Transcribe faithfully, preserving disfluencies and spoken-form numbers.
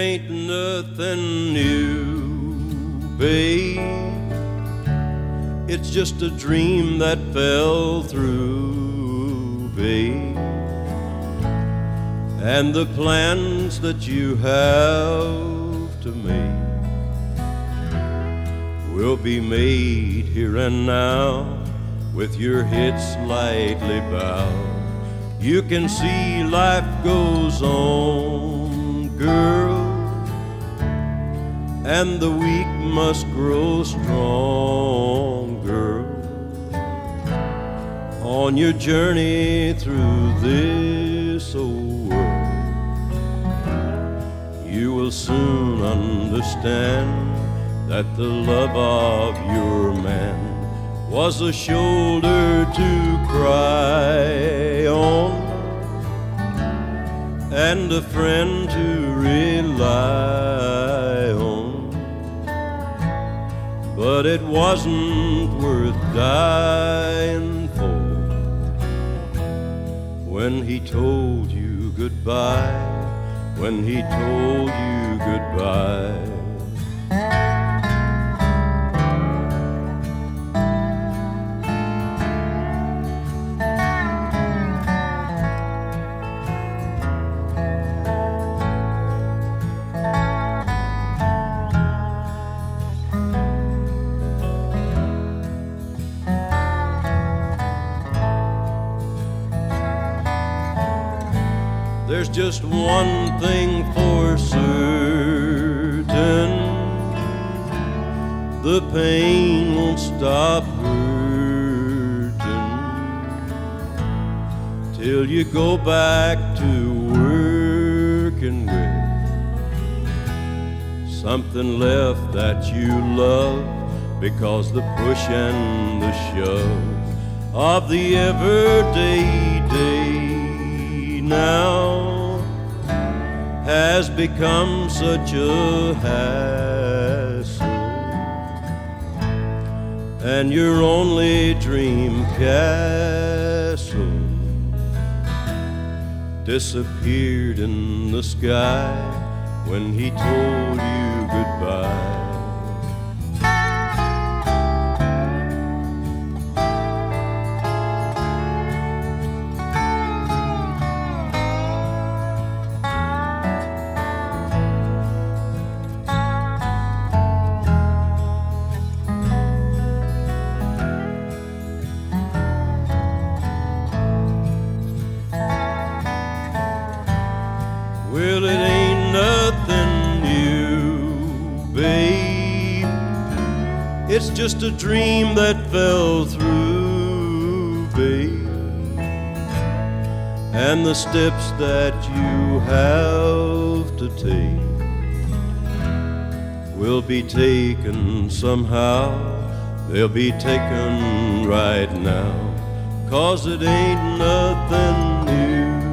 ain't nothing new, babe. It's just a dream that fell through, babe. And the plans that you have to make will be made here and now, with your head slightly bowed. You can see life goes on, girl, and the weak must grow strong, girl, on your journey through this old world. You will soon understand that the love of your man was a shoulder to cry on, and a friend to rely on, but it wasn't worth dying for when he told you goodbye, when he told you goodbye. There's just one thing for certain, the pain won't stop hurting till you go back to working with something left that you love, because the push and the shove of the everyday day now has become such a hassle, and your only dream castle disappeared in the sky when he told you goodbye. Well, it ain't nothing new, babe. It's just a dream that fell through, babe. And the steps that you have to take will be taken somehow. They'll be taken right now, 'cause it ain't nothing new.